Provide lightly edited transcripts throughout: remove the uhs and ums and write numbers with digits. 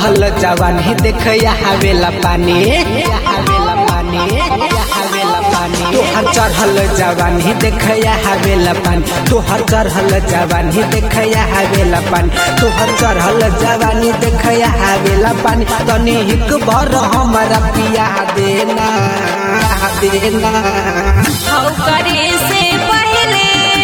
चढ़ल जवानी देख हवेला पानी हवेला पानी हवेला पानी तोहर चढ़ल जवानी देख हवेला पानी तोहर चढ़ल जवानी देख हवेला पानी तोहर चढ़ल जवानी देख हवेला पानी तनी हिक भर हमारा पिया देना देना हौ करे से पहले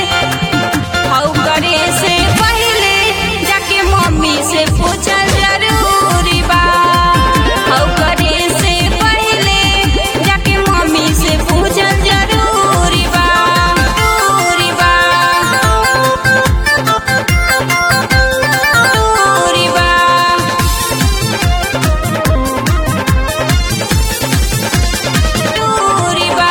जाके मम्मी से पूछल जरूरी बा। हौ करे से पहले जाके मम्मी से पूछल जरूरी बा जरूरी बा जरूरी बा। जरूरी बा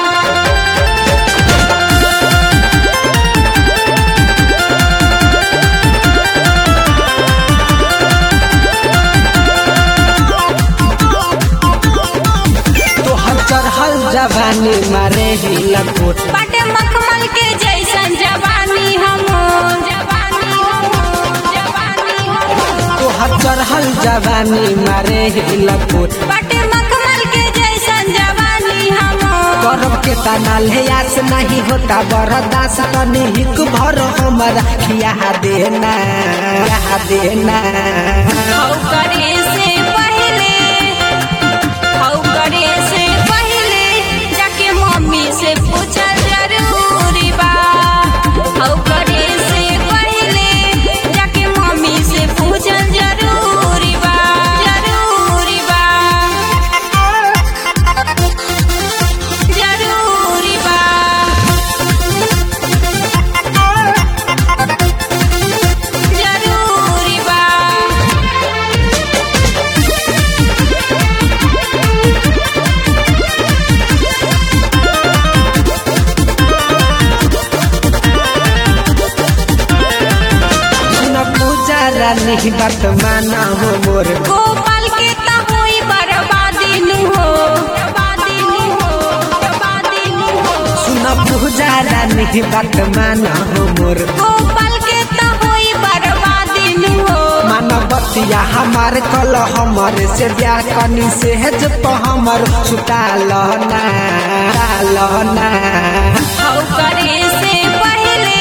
चढ़ल जवानी मारे ही लकोट बाटे मखमल के जैसन जवानी हम तोहर चढ़ल जवानी मारे ही लकोट बाटे मखमल के जैसन जवानी हम करब के तना ले आस नहीं होता बरदास तनी हिक भर हमारा खिया देना देना हौ करे से पहले जाके मम्मी से पूछल जरूरी बा। हौ करे से पहले जाके मम्मी से पूछल जरूरी बा जरूरी बा जरूरी बा जरूरी बा। नहीं बात माना हो मोर गोपाल के त होई बर्बादी नु हो बर्बादी नु हो बर्बादी नु हो। सुन पुजारा नहीं बात माना हो मोर गोपाल के त होई बर्बादी नु हो। मानवतिया हमार कल हमारे से ब्याह कनी से जब हमर छुटा लना लना हौ करे से पहले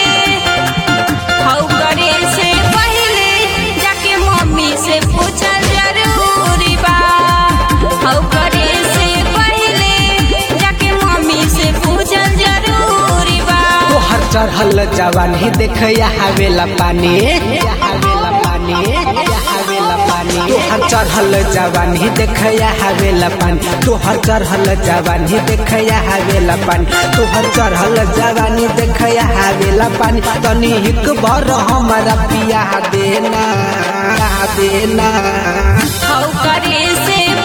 जाके मम्मी से पूछल जरूरी बा। हौ करे से पहले जाके मम्मी से पूछल जरूरी बा। तोहर चढ़ल जवानी देख हवेला पानी हवेला पानी हवेला पानी तोहर चढ़ल जवानी देख हवेला पानी तोहर चढ़ल जवानी देख हवेला पानी तोहर चढ़ल जवानी देख हवेला पानी तनी हिक भर हमारा पिया देना देना हौ करे से